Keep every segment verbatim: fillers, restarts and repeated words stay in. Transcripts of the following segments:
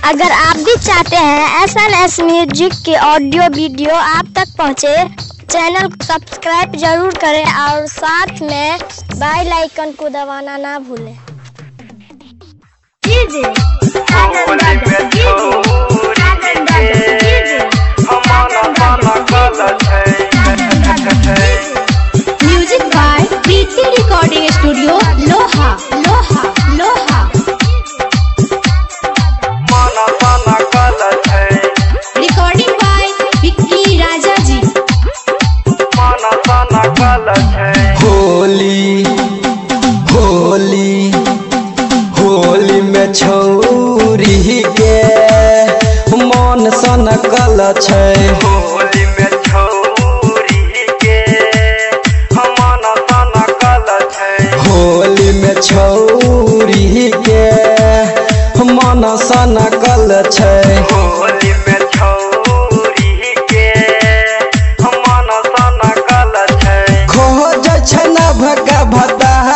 अगर आप भी चाहते हैं एस एन एस म्यूजिक की ऑडियो वीडियो आप तक पहुंचे, चैनल को सब्सक्राइब जरूर करें और साथ में बेल आइकन को दबाना ना भूलें। Music by Preeti recording studio लोहा लोहा लोहा। रिकॉर्डिंग बाय विक्की राजा जी। होली होली होली में छौरी के मन सनकल छै। होली में छौरी के मन सनकल छै। होली में छौरी के मन सनकल छै। होली में छौरी के मन सनकल छै। खोज छै न भगा भतार,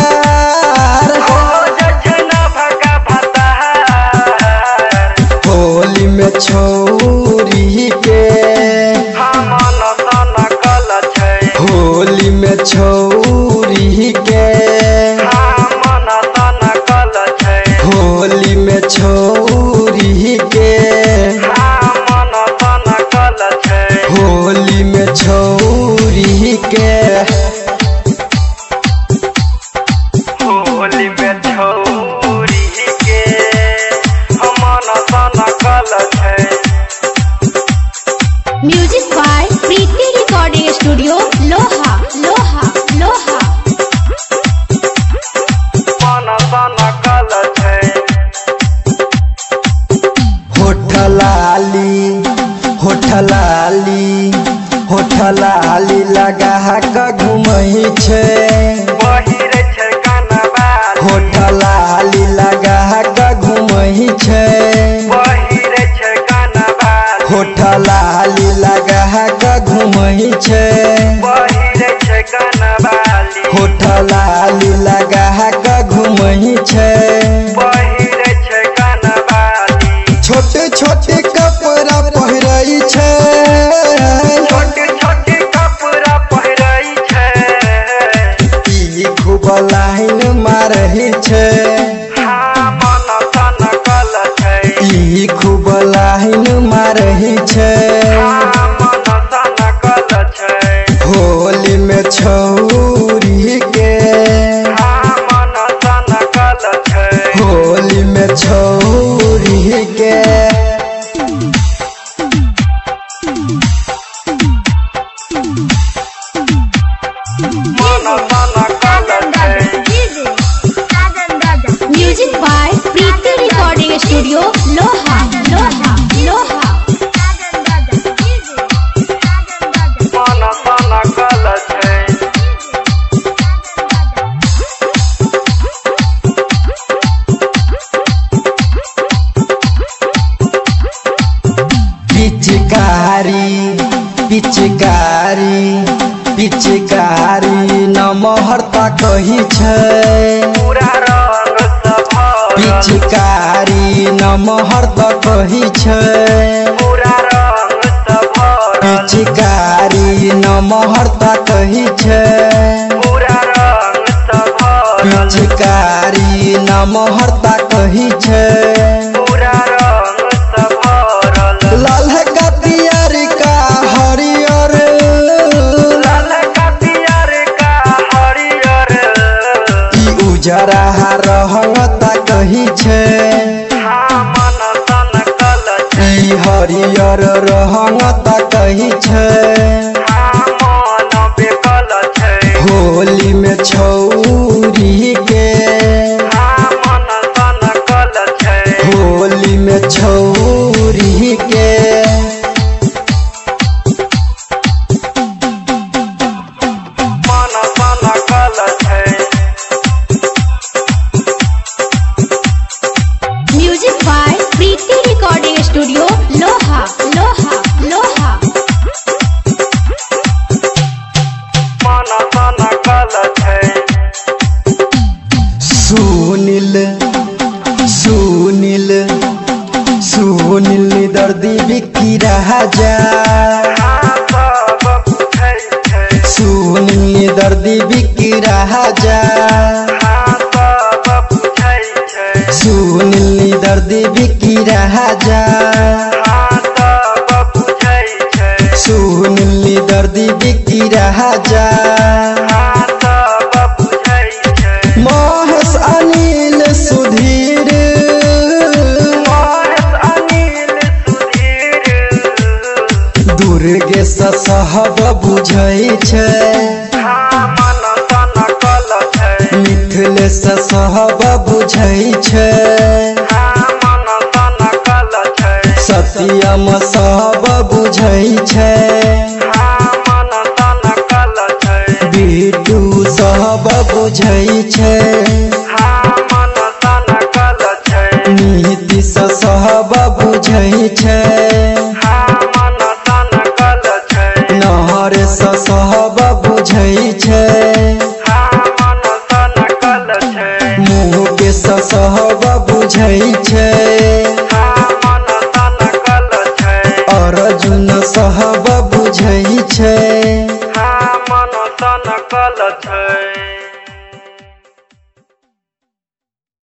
खोज छै न भगा भतार। होली में छौरी के मन सनकल छै। होली में छौरी के मन सनकल छै। होली में छौरी के मन सनकल छै। होली में छौरी के होली में छौरी के मन सनकल छै। Music by Preeti recording studio लोहा लोहा लोहा। मन सनकल छै। होठ लाली होठ लाली होठ लाली लगा के घुमई छै। बहिर छै कनवाली। होठ लाली लगा के घुमई छै। बहिर छै कनवाली। होठ लाली लगा के घुमई छै। बहिर छै कनवाली। होठ लाली लगा के घुमई छै। बहिर छै कनवाली। छोटे छोटे कपड़ा पहिरई छै। छोटे छोटे कपड़ा पहिरई छै। ई खूब लाइन मारही छै। हाँ मन सनकल छै। ई खूब लाइन मारही छै। हाँ मन सनकल छै। होली में छौरी के हाँ मन सनकल छै। होली में छौरी के मन सनकल छै। Music by Preeti recording studio लोहा लोहा लोहा। मन सनकल छै। पिचकारी पिचकारी पिचकारी नमहर कही छै। पूरा रंग सब भरल। पिचकारी नमहर कही छै। पूरा रंग सब भरल। पिचकारी नमहर कही छै। पूरा रंग सब भरल। पिचकारी नमहर कही छै। पूरा रंग सब भरल। लाल का पियर का हरियर, लाल का पियर का हरियर। ई उजरा रहता कही छै। हाँ मन सनकल छै। ई हरियर रहता कही छै। हाँ मन बेकल छै। होली में छौरी के हाँ मन सनकल छै। होली में छौरी के मन सनकल छै। Music by Preeti recording studio लोहा लोहा लोहा। मन सनकल छै। सुनील सुनील राजा हाँ सब बुझै छै सुनी दर्दी बिकी राजा हाँ सब बुझै छै सुनी दर्दी बिकी राजा हाँ सब बुझै छै सुनी दर्दी बिकी राजा हाँ सब बुझै छै महेश अनिल सुधीर महेश अनिल सुधीर दुर्गेश सहब बुझै छै हाँ मन सन कल छै मिथिलेश सहब बुझै छै हाँ मन सन कल छै सत्यम सहब बुझै छै हाँ मन सन कल छै बिटू सहब बुझै छै हाँ मन सन कल छै नीतीश सहब बुझै छै हाँ मन सन कल छै नरेश सहब बुझै छै हाँ मन सन कल छै मुकेश सहब बुझै छै हाँ मन सन कल छै अर्जुन सहब बुझै छै हाँ मन सन कल छै।